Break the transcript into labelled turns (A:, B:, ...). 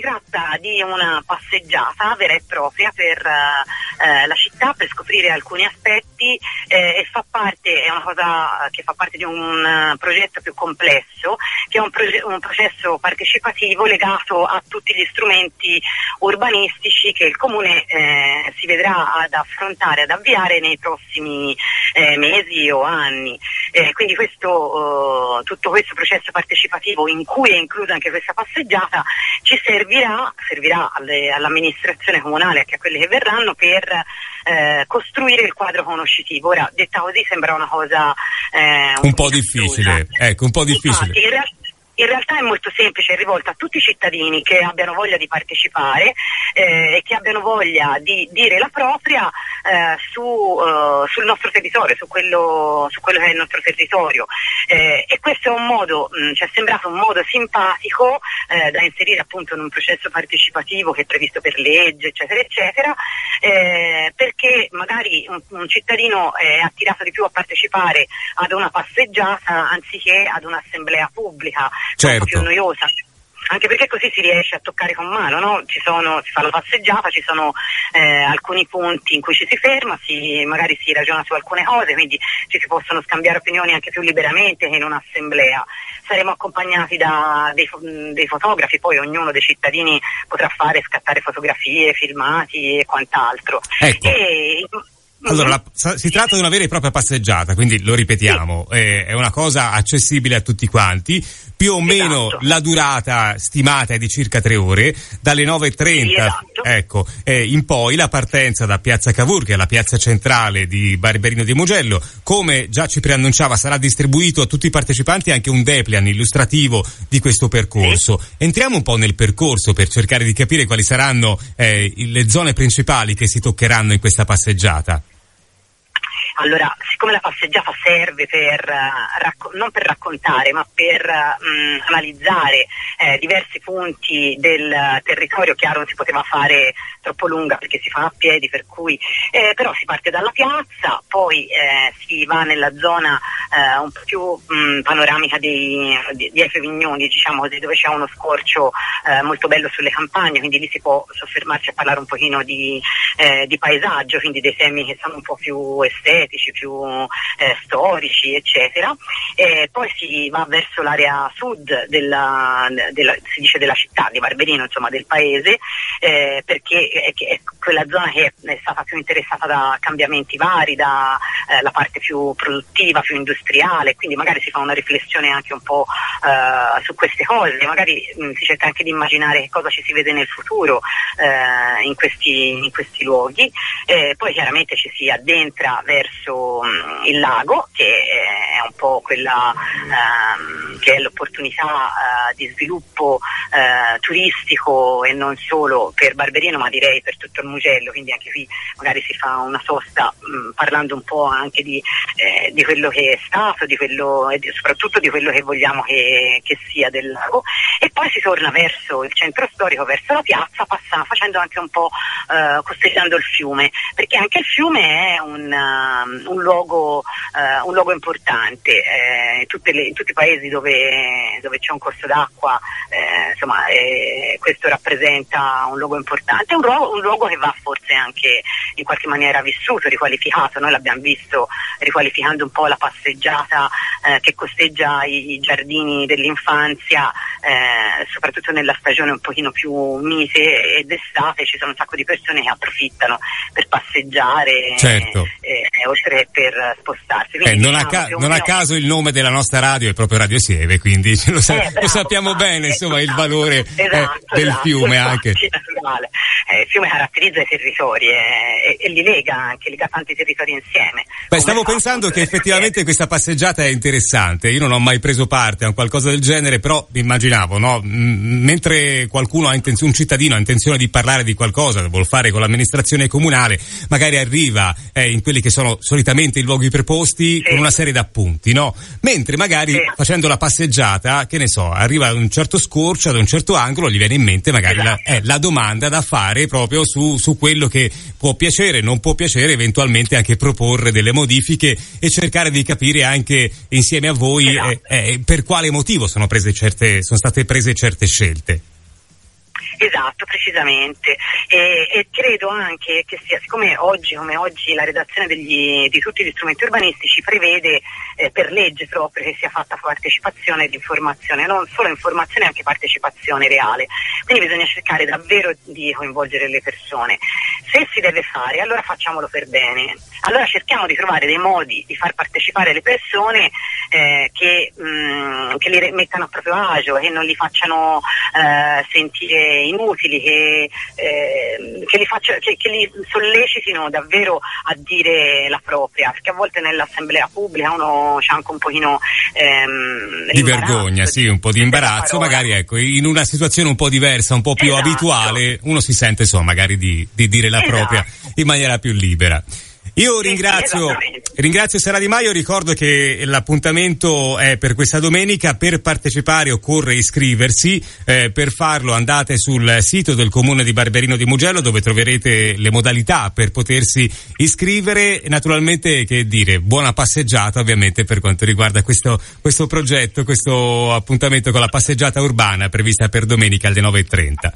A: tratta di una passeggiata vera e propria per la città, per scoprire alcuni aspetti, e è una cosa che fa parte di un progetto più complesso, che è un processo partecipativo legato a tutti gli strumenti urbanistici che il Comune si vedrà ad affrontare, ad avviare nei prossimi mesi o anni. Quindi tutto questo processo partecipativo, in cui è inclusa anche questa passeggiata, ci servirà all'amministrazione comunale, anche a quelle che verranno, per costruire il quadro conoscitivo. Ora, detta così, sembra una cosa
B: un po' difficile. Ecco, un po' difficile.
A: Infatti, in realtà è molto semplice, è rivolta a tutti i cittadini che abbiano voglia di partecipare e che abbiano voglia di dire la propria sul nostro territorio, su quello che è il nostro territorio. E questo è un modo, ci è sembrato un modo simpatico da inserire appunto in un processo partecipativo che è previsto per legge, eccetera, eccetera, perché magari un cittadino è attirato di più a partecipare ad una passeggiata anziché ad un'assemblea pubblica.
B: Certo.
A: Più noiosa, anche perché così si riesce a toccare con mano, no? Si fa la passeggiata, ci sono alcuni punti in cui ci si ferma, magari si ragiona su alcune cose, quindi ci si possono scambiare opinioni anche più liberamente che in un'assemblea. Saremo accompagnati da dei fotografi, poi ognuno dei cittadini potrà scattare fotografie, filmati e quant'altro.
B: Ecco. Allora, si tratta di una vera e propria passeggiata, quindi lo ripetiamo, è una cosa accessibile a tutti quanti, più o meno la durata stimata è di circa 3 ore, dalle 9:30 in poi la partenza da Piazza Cavour, che è la piazza centrale di Barberino di Mugello. Come già ci preannunciava, sarà distribuito a tutti i partecipanti anche un dépliant illustrativo di questo percorso. Entriamo un po' nel percorso per cercare di capire quali saranno le zone principali che si toccheranno in questa passeggiata.
A: Allora, siccome la passeggiata serve non per raccontare, ma per analizzare diversi punti del territorio, chiaro non si poteva fare troppo lunga perché si fa a piedi, per cui però si parte dalla piazza, poi si va nella zona un po' più panoramica di Efe Vignoni, diciamo così, dove c'è uno scorcio molto bello sulle campagne, quindi lì si può soffermarci a parlare un pochino di paesaggio, quindi dei temi che sono un po' più estetici, più storici, eccetera. Poi si va verso l'area sud si dice della città di Barberino, insomma del paese, perché è quella zona che è stata più interessata da cambiamenti vari, da la parte più produttiva, più industriale, quindi magari si fa una riflessione anche un po' su queste cose, magari si cerca anche di immaginare che cosa ci si vede nel futuro in questi luoghi. Poi chiaramente ci si addentra verso il lago, che è un po' quella che è l'opportunità di sviluppo turistico, e non solo per Barberino, ma direi per tutto il Mugello, quindi anche qui magari si fa una sosta parlando un po' anche di quello che è stato, di quello, e soprattutto di quello che vogliamo che sia del lago, e poi si torna verso il centro storico, verso la piazza, facendo anche un po' costeggiando il fiume, perché anche il fiume è un luogo importante. In tutti i paesi dove c'è un corso d'acqua, insomma, questo rappresenta un luogo importante, un luogo che va forse anche in qualche maniera vissuto, riqualificato. Noi l'abbiamo visto riqualificando un po' la passeggiata che costeggia i giardini dell'infanzia, soprattutto nella stagione un pochino più mite ed estate. Ci sono un sacco di persone che approfittano per passeggiare,
B: certo.
A: Oltre che per spostarsi.
B: Non a caso il nome della nostra radio è proprio Radio Sieve, quindi lo sappiamo bene, insomma, il valore del fiume anche.
A: Naturale. Il fiume caratterizza i territori e li lega tanti territori insieme.
B: Stavo pensando che effettivamente questa passeggiata è interessante. Io non ho mai preso parte a qualcosa del genere, però immaginavo, no? Mentre qualcuno un cittadino ha intenzione di parlare di qualcosa, vuol fare con l'amministrazione comunale, magari arriva in quelli che sono solitamente i luoghi preposti con una serie d'appunti, no? Mentre magari facendo la passeggiata, che ne so, arriva ad un certo scorcio, ad un certo angolo, gli viene in mente magari la domanda da fare proprio su quello che può piacere, non può piacere, eventualmente anche proporre delle modifiche e cercare di capire anche insieme a voi per quale motivo sono state prese certe scelte.
A: Esatto, precisamente. E credo anche che sia, siccome oggi come oggi la redazione di tutti gli strumenti urbanistici prevede per legge proprio che sia fatta partecipazione ed informazione, non solo informazione, anche partecipazione reale. Quindi bisogna cercare davvero di coinvolgere le persone. Se si deve fare, allora facciamolo per bene. Allora cerchiamo di trovare dei modi di far partecipare le persone che li mettano a proprio agio, che non li facciano sentire inutili, che li sollecitino davvero a dire la propria, perché a volte nell'assemblea pubblica uno c'ha anche un pochino
B: di vergogna, sì, un po' di imbarazzo, magari ecco, in una situazione un po' diversa, un po' più abituale, uno si sente insomma magari di dire la propria in maniera più libera. Io ringrazio Sara Di Maio, ricordo che l'appuntamento è per questa domenica. Per partecipare occorre iscriversi, per farlo andate sul sito del comune di Barberino di Mugello, dove troverete le modalità per potersi iscrivere. Naturalmente, che dire, buona passeggiata ovviamente per quanto riguarda questo progetto, questo appuntamento con la passeggiata urbana prevista per domenica alle 9:30.